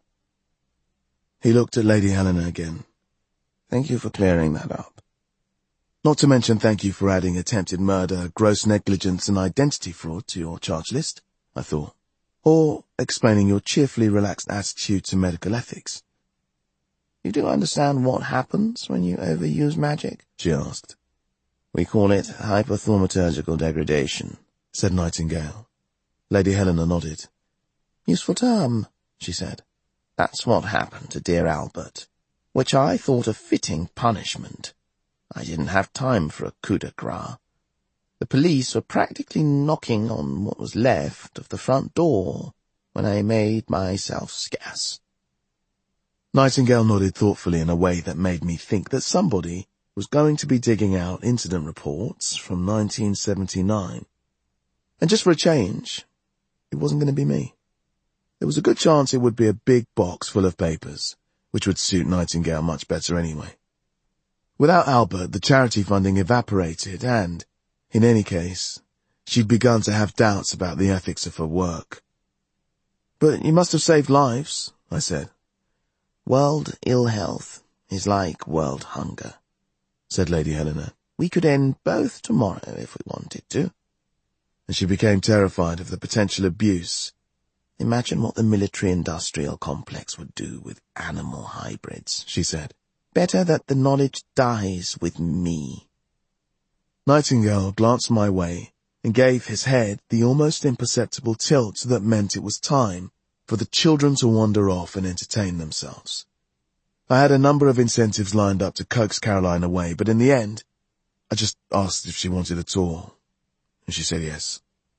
A: He looked at Lady Helena again.
B: Thank you for clearing that up.
A: Not to mention thank you for adding attempted murder, gross negligence and identity fraud to your charge list, I thought. Or explaining your cheerfully relaxed attitude to medical ethics.
B: You do understand what happens when you overuse magic?
A: She asked.
B: We call it hypothaumaturgical degradation,
A: said Nightingale. Lady Helena nodded.
B: Useful term, she said. That's what happened to dear Albert, which I thought a fitting punishment. I didn't have time for a coup de grace. The police were practically knocking on what was left of the front door when I made myself scarce.
A: Nightingale nodded thoughtfully in a way that made me think that somebody was going to be digging out incident reports from 1979. And just for a change, it wasn't going to be me. There was a good chance it would be a big box full of papers, which would suit Nightingale much better anyway. Without Albert, the charity funding evaporated and, in any case, she'd begun to have doubts about the ethics of her work. But you must have saved lives, I said.
B: World ill health is like world hunger, said Lady Helena. We could end both tomorrow if we wanted to.
A: And she became terrified of the potential abuse
B: Imagine what the military-industrial complex would do with animal hybrids, she said. Better that the knowledge dies with me.
A: Nightingale glanced my way and gave his head the almost imperceptible tilt that meant it was time for the children to wander off and entertain themselves. I had a number of incentives lined up to coax Caroline away, but in the end, I just asked if she wanted a tour, and she said yes.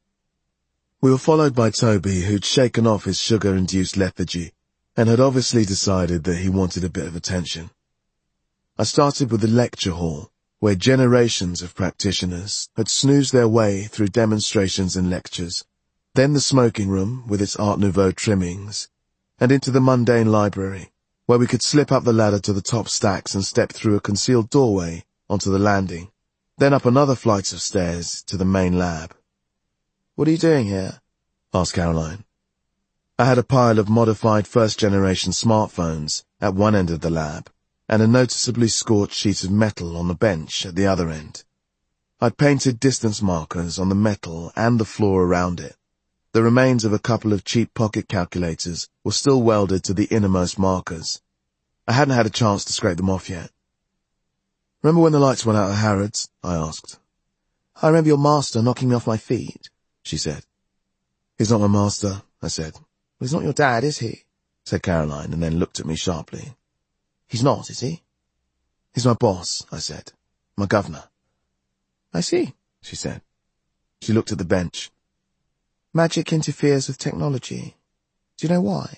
A: We were followed by Toby, who'd shaken off his sugar-induced lethargy and had obviously decided that he wanted a bit of attention. I started with the lecture hall, where generations of practitioners had snoozed their way through demonstrations and lectures, then the smoking room with its Art Nouveau trimmings, and into the mundane library, where we could slip up the ladder to the top stacks and step through a concealed doorway onto the landing, then up another flight of stairs to the main lab.
B: "What are you doing here?"
A: asked Caroline. I had a pile of modified first-generation smartphones at one end of the lab, and a noticeably scorched sheet of metal on the bench at the other end. I'd painted distance markers on the metal and the floor around it. The remains of a couple of cheap pocket calculators were still welded to the innermost markers. I hadn't had a chance to scrape them off yet. "Remember when the lights went out at Harrods?" I asked.
B: "I remember your master knocking me off my feet," she said.
A: "He's not my master," I said.
B: "Well, he's not your dad, is he?"
A: said Caroline, and then looked at me sharply.
B: "He's not, is he?"
A: "He's my boss," I said. "My governor."
B: "I see,"
A: she said. She looked at the bench.
B: "Magic interferes with technology. Do you know why?"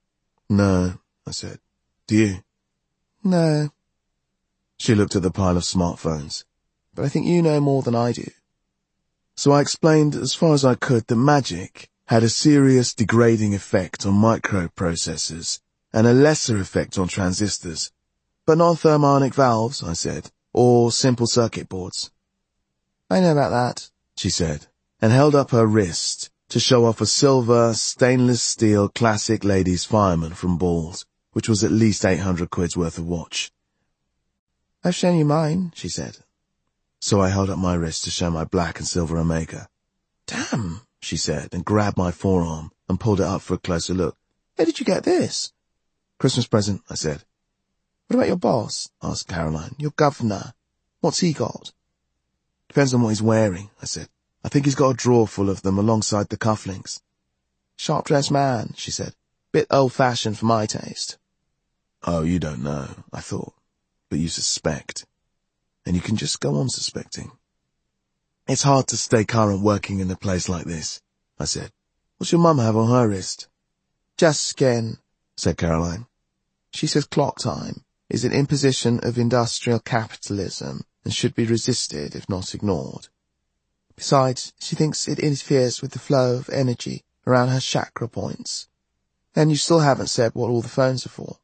A: "No," I said. "Do you?"
B: "No."
A: She looked at the pile of smartphones.
B: "But I think you know more than I do."
A: So I explained as far as I could that magic had a serious degrading effect on microprocessors and a lesser effect on transistors, but not on thermonic valves, I said, or simple circuit boards.
B: "I know about that,"
A: she said, and held up her wrist to show off a silver, stainless steel classic ladies fireman from Balls, which was at least 800 quid's worth of watch.
B: "I've shown you mine," she said.
A: So I held up my wrist to show my black and silver Omega.
B: "Damn,"
A: she said, and grabbed my forearm and pulled it up for a closer look.
B: "Where did you get this?"
A: "Christmas present," I said.
B: "What about your boss?" asked Caroline. "Your governor. What's he got?"
A: "Depends on what he's wearing," I said. "I think he's got a drawer full of them alongside the cufflinks."
B: "Sharp-dressed man," she said. "Bit old-fashioned for my taste."
A: "Oh, you don't know," I thought. "But you suspect. And you can just go on suspecting." "It's hard to stay current working in a place like this," I said. "What's your mum have on her wrist?"
B: "Just skin,"
A: said Caroline.
B: "She says clock time is an imposition of industrial capitalism and should be resisted if not ignored. Besides, she thinks it interferes with the flow of energy around her chakra points. And you still haven't said what all the phones are for."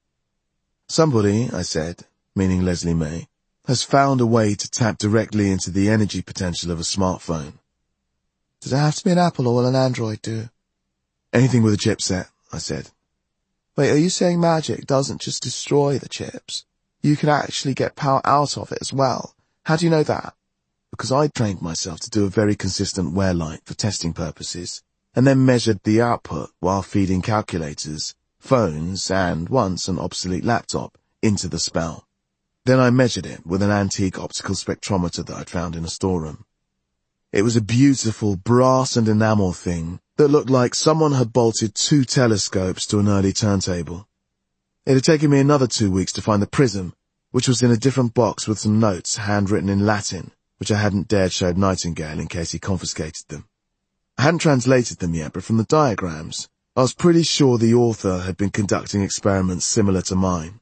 A: "Somebody," I said, meaning Leslie May, "has found a way to tap directly into the energy potential of a smartphone."
B: "Does it have to be an Apple or will an Android do?"
A: "Anything with a chipset," I said.
B: "Wait, are you saying magic doesn't just destroy the chips? You can actually get power out of it as well. How do you know that?"
A: "Because I trained myself to do a very consistent wear light for testing purposes, and then measured the output while feeding calculators, phones, and once an obsolete laptop into the spell. Then I measured it with an antique optical spectrometer that I'd found in a storeroom. It was a beautiful brass and enamel thing that looked like someone had bolted 2 telescopes to an early turntable. It had taken me another 2 weeks to find the prism, which was in a different box with some notes handwritten in Latin, which I hadn't dared show Nightingale in case he confiscated them. I hadn't translated them yet, but from the diagrams, I was pretty sure the author had been conducting experiments similar to mine.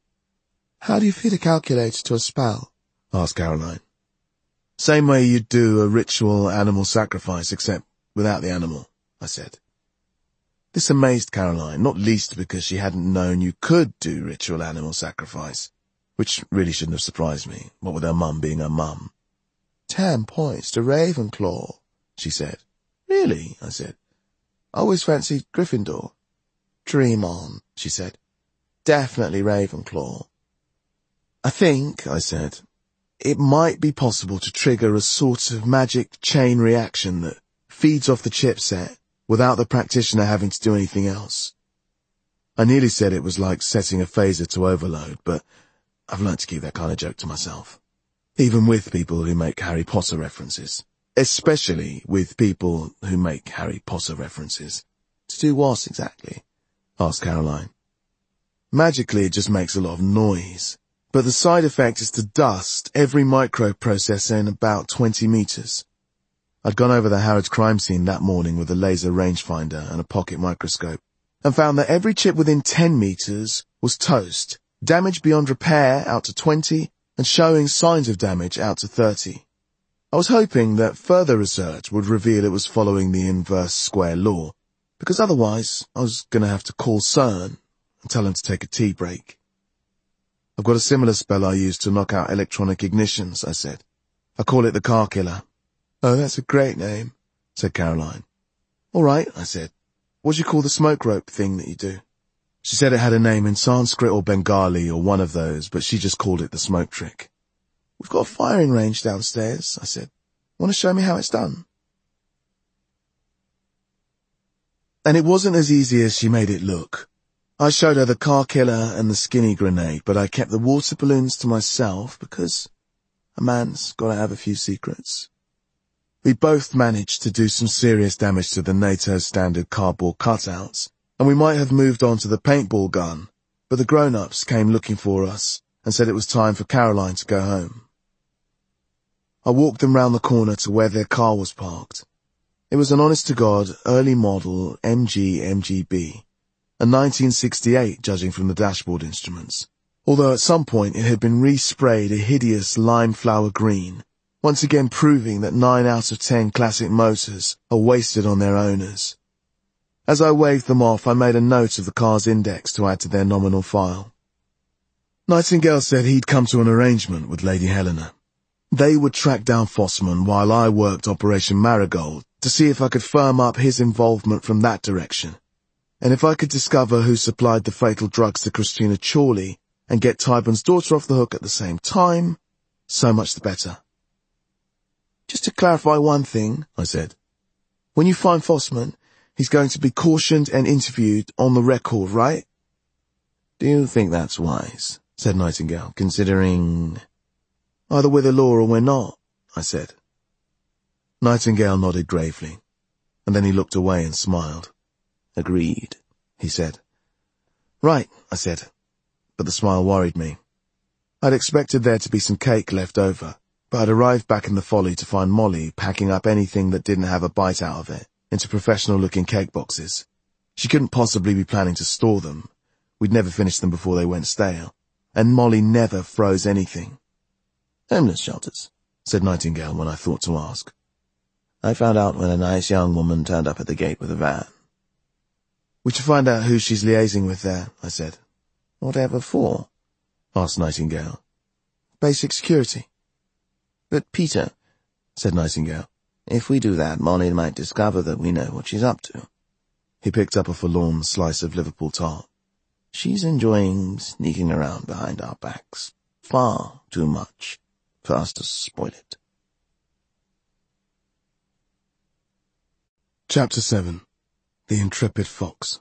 B: "How do you feed a calculator to a spell?"
A: asked Caroline. "Same way you'd do a ritual animal sacrifice, except without the animal," I said. This amazed Caroline, not least because she hadn't known you could do ritual animal sacrifice, which really shouldn't have surprised me, what with her mum being her mum.
B: 10 points to Ravenclaw," she said.
A: "Really?" I said.
B: "I always fancied Gryffindor." "Dream on," she said. "Definitely Ravenclaw."
A: "I think," I said, "it might be possible to trigger a sort of magic chain reaction that feeds off the chipset without the practitioner having to do anything else. I nearly said it was like setting a phaser to overload, but I've learned to keep that kind of joke to myself. Even with people who make Harry Potter references. Especially with people who make Harry Potter references. To do what exactly? Asked Caroline. Magically, it just makes a lot of noise. But the side effect is to dust every microprocessor in about 20 meters. I'd gone over the Harrods crime scene that morning with a laser rangefinder and a pocket microscope, and found that every chip within 10 meters was toast, damaged beyond repair out to 20, and showing signs of damage out to 30. I was hoping that further research would reveal it was following the inverse square law, because otherwise I was going to have to call CERN and tell them to take a tea break. I've got a similar spell I use to knock out electronic ignitions, I said. I call it the car killer. Oh, that's a great name, said Caroline. All right, I said. What do you call the smoke rope thing that you do? She said it had a name in Sanskrit or Bengali or one of those, but she just called it the smoke trick. We've got a firing range downstairs, I said. Want to show me how it's done? And it wasn't as easy as she made it look. I showed her the car killer and the skinny grenade, but I kept the water balloons to myself because a man's got to have a few secrets. We both managed to do some serious damage to the NATO standard cardboard cutouts, and we might have moved on to the paintball gun, but the grown-ups came looking for us and said it was time for Caroline to go home. I walked them round the corner to where their car was parked. It was an honest-to-God early model MG-MGB, a 1968 judging from the dashboard instruments, although at some point it had been resprayed a hideous lime flower green, once again proving that 9 out of 10 classic motors are wasted on their owners. As I waved them off, I made a note of the car's index to add to their nominal file. Nightingale said he'd come to an arrangement with Lady Helena. They would track down Fossman while I worked Operation Marigold to see if I could firm up his involvement from that direction, and if I could discover who supplied the fatal drugs to Christina Chorley and get Tyburn's daughter off the hook at the same time, so much the better. Just to clarify one thing, I said. When you find Fossman, he's going to be cautioned and interviewed on the record, right? Do you think that's wise? Said Nightingale, considering... Either we're the law or we're not, I said. Nightingale nodded gravely, and then he looked away and smiled. Agreed, he said. Right, I said, but the smile worried me. I'd expected there to be some cake left over, but I'd arrived back in the Folly to find Molly packing up anything that didn't have a bite out of it into professional-looking cake boxes. She couldn't possibly be planning to store them. We'd never finished them before they went stale, and Molly never froze anything. Homeless shelters, said Nightingale when I thought to ask. I found out when a nice young woman turned up at the gate with a van. We should find out who she's liaising with there, I said. Whatever for? Asked Nightingale. Basic security. But Peter, said Nightingale, if we do that, Molly might discover that we know what she's up to. He picked up a forlorn slice of Liverpool tart. She's enjoying sneaking around behind our backs. Far too much for us to spoil it. Chapter 7. The Intrepid Fox.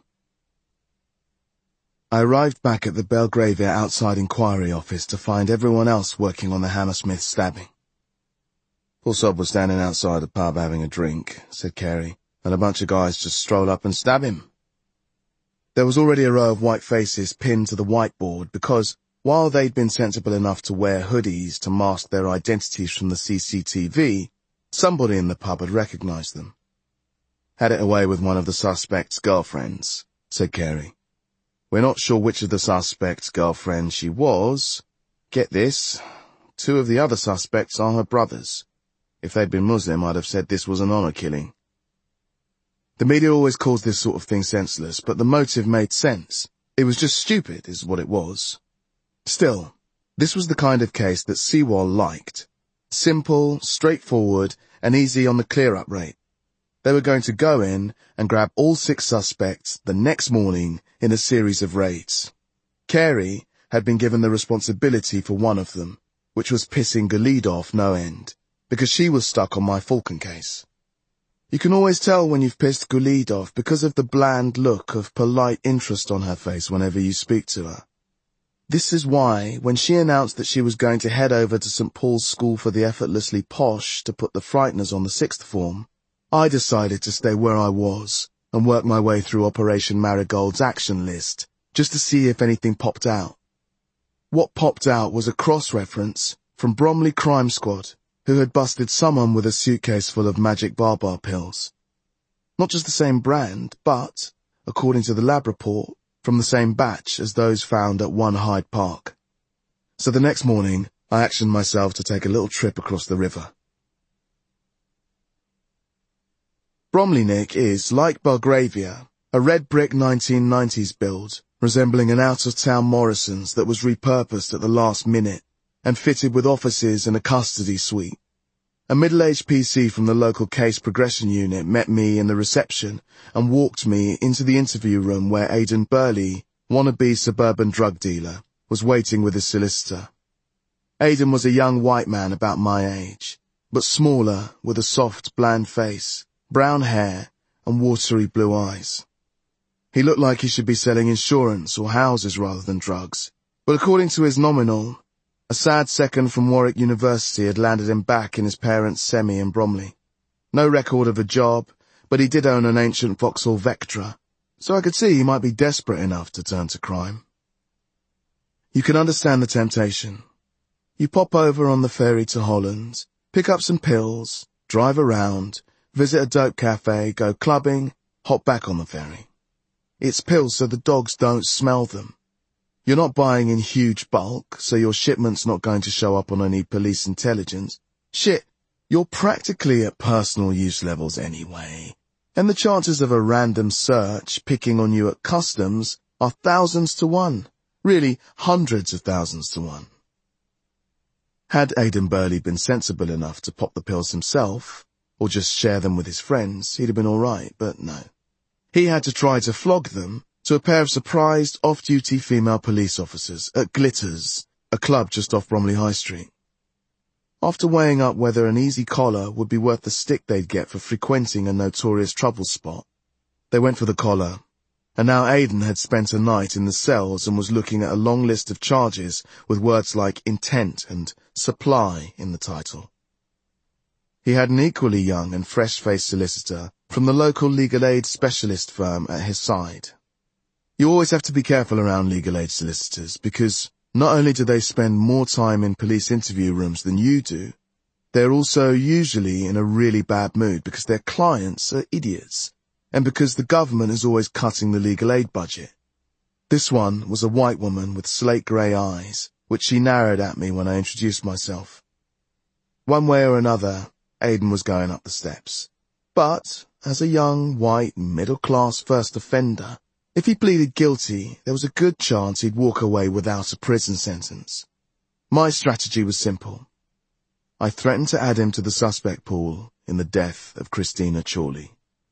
A: I arrived back at the Belgravia outside inquiry office to find everyone else working on the Hammersmith stabbing. Poor Sob was standing outside the pub having a drink, said Carey, and a bunch of guys just strolled up and stabbed him. There was already a row of white faces pinned to the whiteboard because, while they'd been sensible enough to wear hoodies to mask their identities from the CCTV, somebody in the pub had recognized them. Had it away with one of the suspect's girlfriends, said Carey. We're not sure which of the suspect's girlfriends she was. Get this, 2 of the other suspects are her brothers. If they'd been Muslim, I'd have said this was an honor killing. The media always calls this sort of thing senseless, but the motive made sense. It was just stupid, is what it was. Still, this was the kind of case that Sewall liked. Simple, straightforward, and easy on the clear-up rate. They were going to go in and grab all 6 suspects the next morning in a series of raids. Carey had been given the responsibility for one of them, which was pissing Galid off no end, because she was stuck on my Falcon case. You can always tell when you've pissed Gulid off because of the bland look of polite interest on her face whenever you speak to her. This is why, when she announced that she was going to head over to St. Paul's School for the Effortlessly Posh to put the Frighteners on the 6th form, I decided to stay where I was and work my way through Operation Marigold's action list, just to see if anything popped out. What popped out was a cross-reference from Bromley Crime Squad, who had busted someone with a suitcase full of magic Barbar pills. Not just the same brand, but, according to the lab report, from the same batch as those found at 1 Hyde Park. So the next morning, I actioned myself to take a little trip across the river. Bromley Nick is, like Belgravia, a red brick 1990s build, resembling an out-of-town Morrison's that was repurposed at the last minute and fitted with offices and a custody suite. A middle-aged PC from the local case progression unit met me in the reception and walked me into the interview room where Aidan Burley, wannabe suburban drug dealer, was waiting with his solicitor. Aidan was a young white man about my age, but smaller, with a soft, bland face, brown hair, and watery blue eyes. He looked like he should be selling insurance or houses rather than drugs, but according to his nominal, a sad second from Warwick University had landed him back in his parents' semi in Bromley. No record of a job, but he did own an ancient Vauxhall Vectra, so I could see he might be desperate enough to turn to crime. You can understand the temptation. You pop over on the ferry to Holland, pick up some pills, drive around, visit a dope cafe, go clubbing, hop back on the ferry. It's pills so the dogs don't smell them. You're not buying in huge bulk, so your shipment's not going to show up on any police intelligence. Shit, you're practically at personal use levels anyway, and the chances of a random search picking on you at customs are thousands to one. Really, hundreds of thousands to one. Had Aidan Burley been sensible enough to pop the pills himself, or just share them with his friends, he'd have been all right, but no. He had to try to flog them to a pair of surprised off-duty female police officers at Glitters, a club just off Bromley High Street. After weighing up whether an easy collar would be worth the stick they'd get for frequenting a notorious trouble spot, they went for the collar, and now Aidan had spent a night in the cells and was looking at a long list of charges with words like intent and supply in the title. He had an equally young and fresh-faced solicitor from the local legal aid specialist firm at his side. You always have to be careful around legal aid solicitors because not only do they spend more time in police interview rooms than you do, they're also usually in a really bad mood because their clients are idiots and because the government is always cutting the legal aid budget. This one was a white woman with slate-grey eyes, which she narrowed at me when I introduced myself. One way or another, Aidan was going up the steps. But, as a young, white, middle-class first offender, if he pleaded guilty, there was a good chance he'd walk away without a prison sentence. My strategy was simple. I threatened to add him to the suspect pool in the death of Christina Chorley.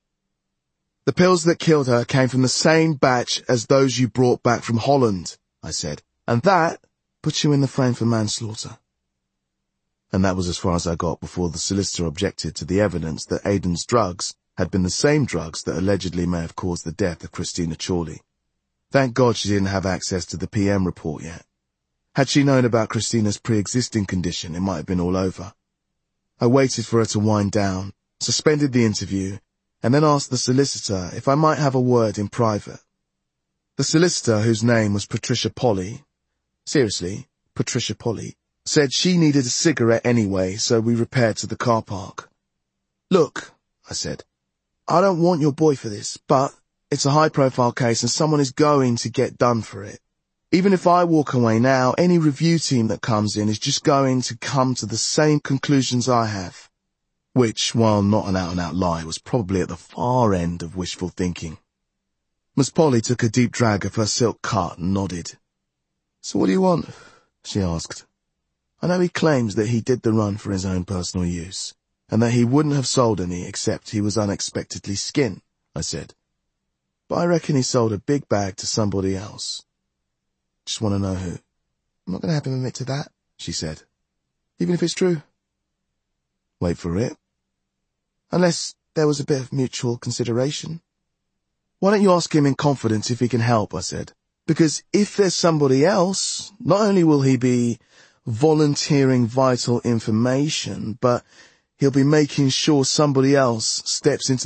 A: The pills that killed her came from the same batch as those you brought back from Holland, I said, and that puts you in the frame for manslaughter. And that was as far as I got before the solicitor objected to the evidence that Aidan's drugs had been the same drugs that allegedly may have caused the death of Christina Chorley. Thank God she didn't have access to the PM report yet. Had she known about Christina's pre-existing condition, it might have been all over. I waited for her to wind down, suspended the interview, and then asked the solicitor if I might have a word in private. The solicitor, whose name was Patricia Polly, seriously, Patricia Polly, said she needed a cigarette anyway, so we repaired to the car park. Look, I said, I don't want your boy for this, but it's a high-profile case and someone is going to get done for it. Even if I walk away now, any review team that comes in is just going to come to the same conclusions I have. Which, while not an out-and-out lie, was probably at the far end of wishful thinking. Miss Polly took a deep drag of her silk cut and nodded. So what do you want? She asked. I know he claims that he did the run for his own personal use, and that he wouldn't have sold any except he was unexpectedly skint, I said. But I reckon he sold a big bag to somebody else. Just want to know who. I'm not going to have him admit to that, she said. Even if it's true. Wait for it. Unless
B: there was a bit of mutual consideration.
A: Why don't you ask him in confidence if he can help, I said. Because if there's somebody else, not only will he be volunteering vital information, but he'll be making sure somebody else steps into